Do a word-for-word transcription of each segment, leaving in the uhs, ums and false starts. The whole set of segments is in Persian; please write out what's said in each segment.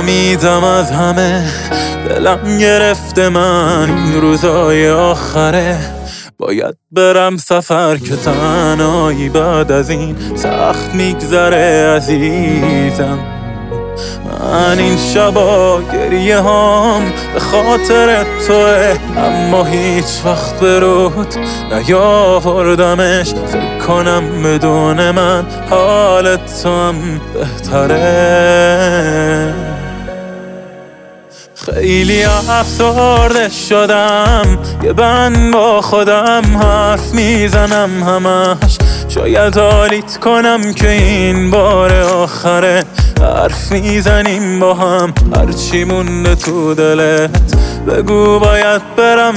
ناامیدم از همه، دلم گرفته من این روزای آخره. باید برم سفر که تنهایی بعد از این سخت میگذره عزیزم. من این شبا گریه هام به خاطر توه، اما هیچ وقت به رود نیاوردمش. فکر کنم بدون من حالت تو هم بهتره. خیلی افسرده شدم، یه بند با خودم حرف میزنم همش. شاید حالیت کنم که این بار آخره، حرف میزنیم با هم هرچی مونده تو دلت. بگو باید برم،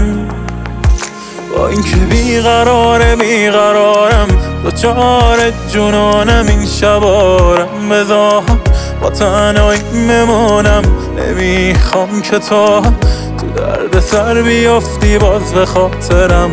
با این که بیقراره بیقرارم، دوچار جنونم این شبارم. بذار با تنهایی بمونم، نمیخوام که تو تو درد سر بیافتی باز به خاطرم.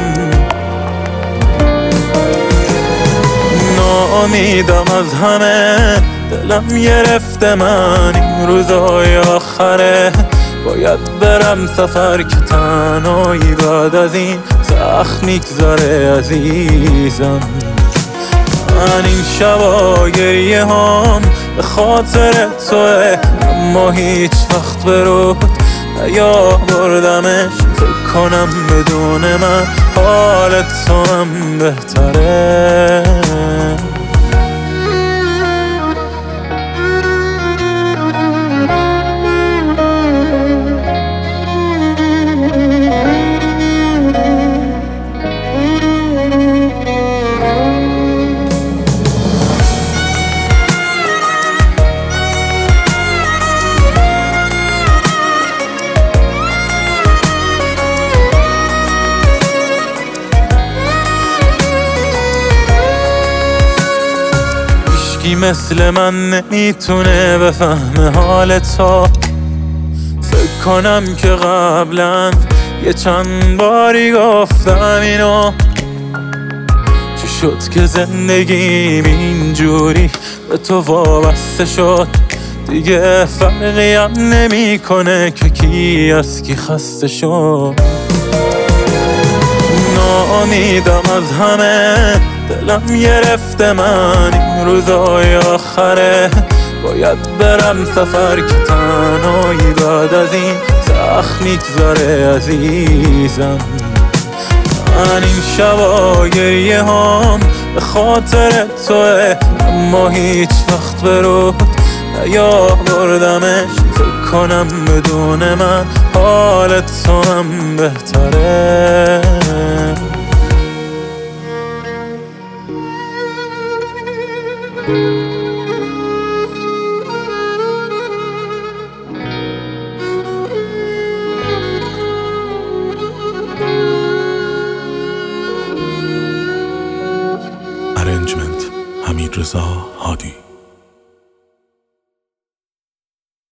ناامیدم از همه، دلم گرفته من این روزای آخره. باید برم سفر که تنهایی بعد از این سخت میگذره عزیزم. من این شبا گریه هام به خاطر توه، اما هیچ وقت به رود نیاوردمش. فکر کنم بدون من حالت تو هم بهتره. کی مثل من نمیتونه بفهمه حال تو. فکر کنم که قبلا یه چند باری گفتم اینو. چی شد که زندگیم اینجوری به تو وابسته شد؟ دیگه فرقی هم نمی کنه که کی از کی خسته شد. ناامیدم از همه، دلم گرفته من این روزای آخره. باید برم سفر که تنهایی بعد از این سخت میگذره عزیزم. من این شبا گریه هام به خاطر توه، اما هیچ وقت به رود نیاوردمش. فکر کنم بدون من حالت تو هم بهتره. ارنجمنت حمیدرضا هادی.